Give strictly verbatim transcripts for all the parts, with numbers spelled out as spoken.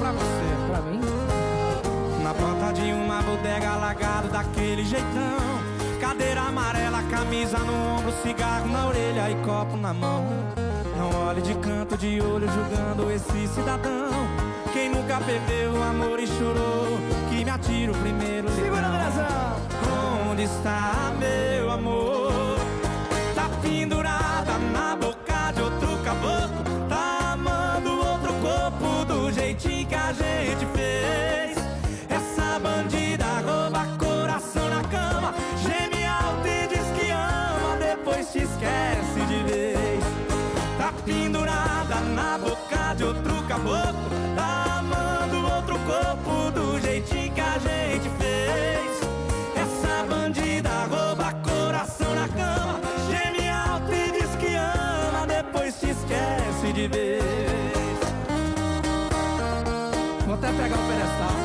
pra você. Pra mim? Na porta de uma bodega, largado daquele jeitão, cadeira amarela, camisa no ombro, cigarro na orelha e copo na mão. Não olhe de canto de olho julgando esse cidadão. Quem nunca perdeu o amor e chorou, que me atira o primeiro litrão. Segura, Andrezão! Onde está meu amor? Tá pendurada na boca de outro caboclo, tá amando outro corpo do jeitinho que a gente fez. Essa bandida rouba coração na cama, geme alto e diz que ama, depois te esquece de vez. Tá pendurada na boca de outro caboclo, tá amando outro corpo do jeitinho que a gente fez. Essa bandida rouba coração na cama, geme alto e diz que ama, depois te esquece de vez. Vou até pegar o pedestal.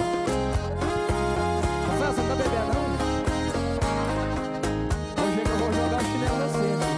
Rafael, você não tá bebendo, não? Hoje eu vou jogar chinelo na cena.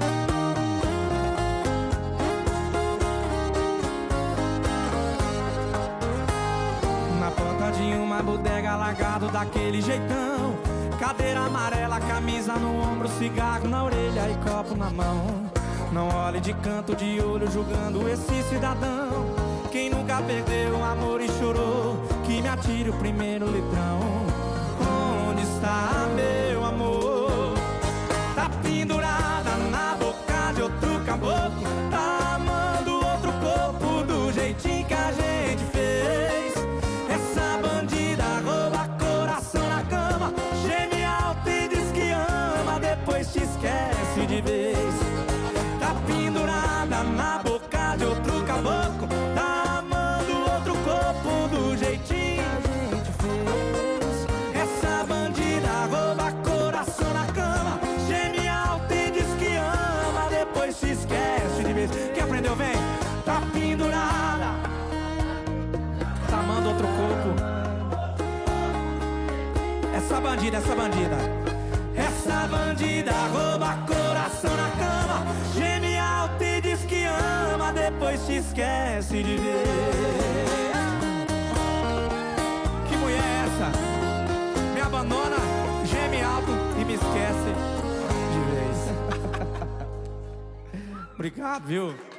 Na porta de uma bodega, largado daquele jeitão, cadeira amarela, camisa no ombro, cigarro na orelha e copo na mão. Não olhe de canto de olho julgando esse cidadão. Quem nunca perdeu o amor e chorou, que me atire o primeiro litrão. Onde está meu amor? Tá pendurada na boca de outro caboclo, tá amando outro corpo do jeitinho que a gente fez. Essa bandida rouba coração na cama, geme alto e diz que ama, depois te esquece de vez. Tá pendurada na boca de outro caboclo, tá amando outro corpo do jeitinho que a gente fez. Essa bandida rouba coração na cama, geme alto e diz que ama, depois te esquece de vez. Quem aprendeu, vem. Tá pendurada, tá amando outro corpo. Essa bandida, essa bandida, essa bandida rouba coração na cama, geme alto e diz que ama, depois te esquece de ver. Que mulher é essa? Me abandona, geme alto e me esquece de vez. Obrigado, viu?